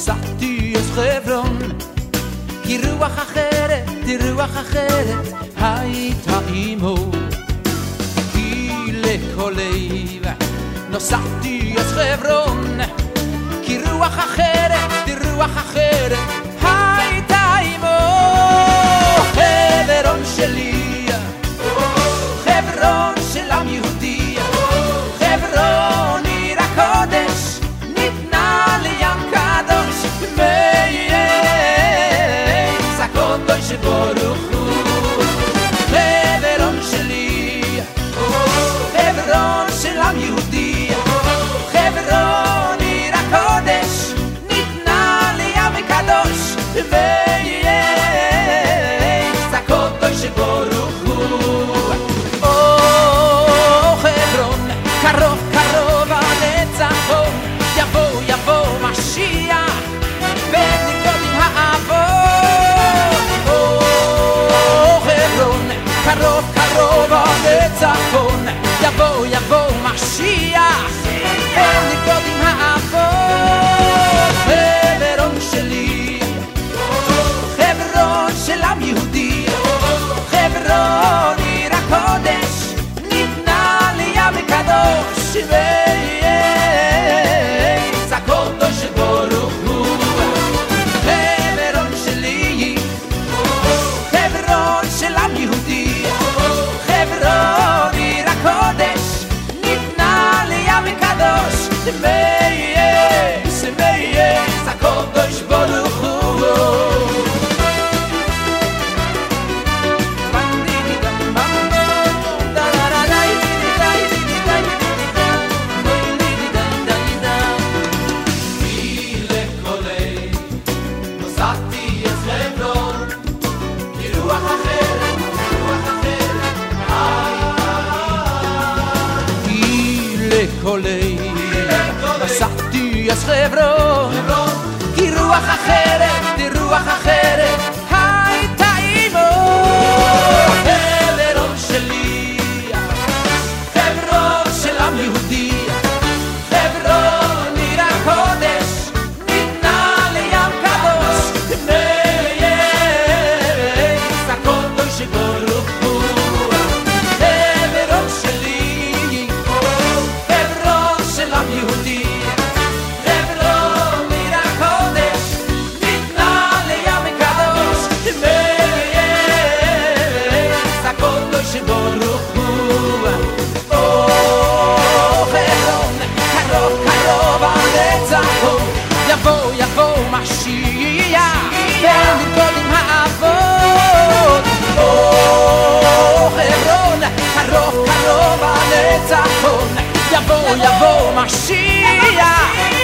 נסעתי אז חברון, כי רוח אחרת הייתה עמו. כי לכל לב נסעתי אז חברון, כי רוח אחרת הייתה עמו. חברון שלי, חברון של עם יהודי, חברון עיר הקודש, ניתנה לים קדוש, מייס הקודש ברוך הוא. חברון שלי, חברון של עם יהודי, חברון עיר הקודש, ניתנה לים קדוש, מייס הקודש ברוך הוא. קרוב קרוב הניצחון, יבוא משיח ונרקוד עם האבות. חברון, קרוב קרוב הניצחון, יבוא משיח ונרקוד עם האבות. חברון שלי, חברון של עם יהודי, חברון עיר הקודש, ניתנה לים קדוש, מייס הקודש ברוך הוא. חברון שלי, חברון של עם יהודי, חברון עיר הקודש, ניתנה לים קדוש, מייס הקודש ברוך הוא. נסעתי אז חברון, כי רוח אחרת הייתה עמו. חברון שלי, חברון של עם יהודי, חברון עיר הקודש, ניתנה לים קדוש, מייס הקודש ברוך הוא. חברון שלי, חברון של עם יהודי, חברון עיר הקודש, ניתנה לים קדוש, מייס הקודש ברוך הוא. חברון, קרוב קרוב הניצחון, יבוא משיח ונרקוד עם האבות. חברון, קרוב קרוב הניצחון, יבוא משיח